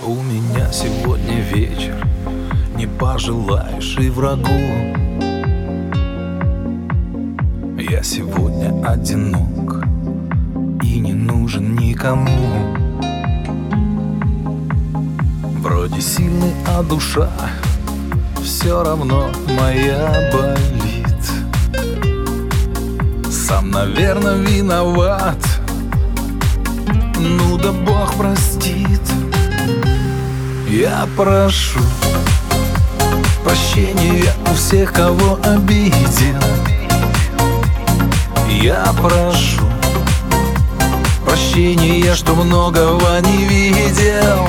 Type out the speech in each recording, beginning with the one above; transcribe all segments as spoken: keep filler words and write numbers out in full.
У меня сегодня вечер, не пожелаешь и врагу. Я сегодня одинок и не нужен никому. Вроде сильный, а душа все равно моя болит. Сам, наверное, виноват, ну да Бог простит. Я прошу прощения у всех, кого обидел. Я прошу прощения, что многого не видел.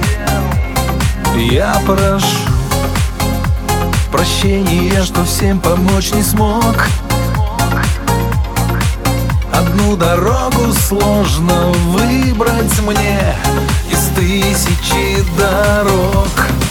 Я прошу прощения, что всем помочь не смог. Одну дорогу сложно выбрать мне из тысячи дорог.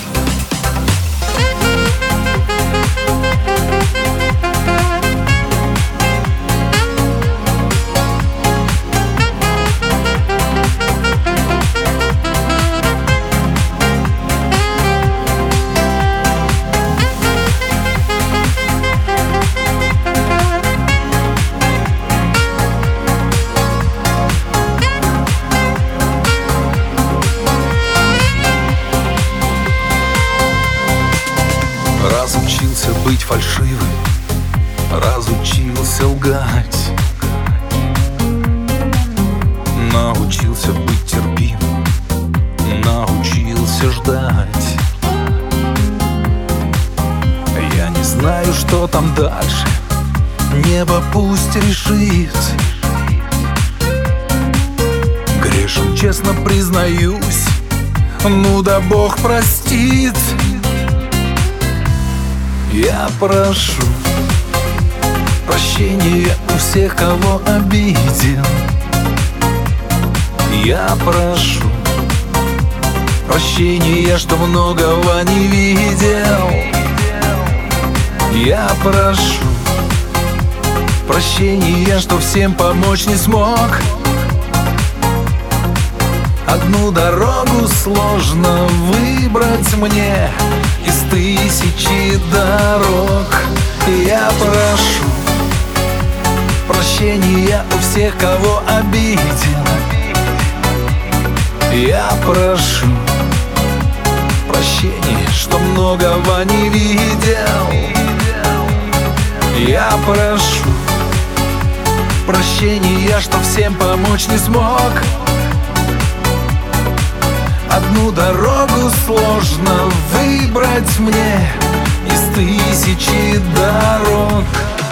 Разучился быть фальшивым, разучился лгать, научился быть терпимым, научился ждать. Я не знаю, что там дальше, небо пусть решит. Грешен, честно признаюсь, ну да Бог простит. Я прошу прощения у всех, кого обидел. Я прошу прощения, что многого не видел. Я прошу прощения, что всем помочь не смог. Одну дорогу сложно выбрать мне из тысячи дорог. Я прошу прощения у всех, кого обидел. Я прошу прощения, что многого не видел. Я прошу прощения, что всем помочь не смог. Одну дорогу сложно выбрать мне из тысячи дорог.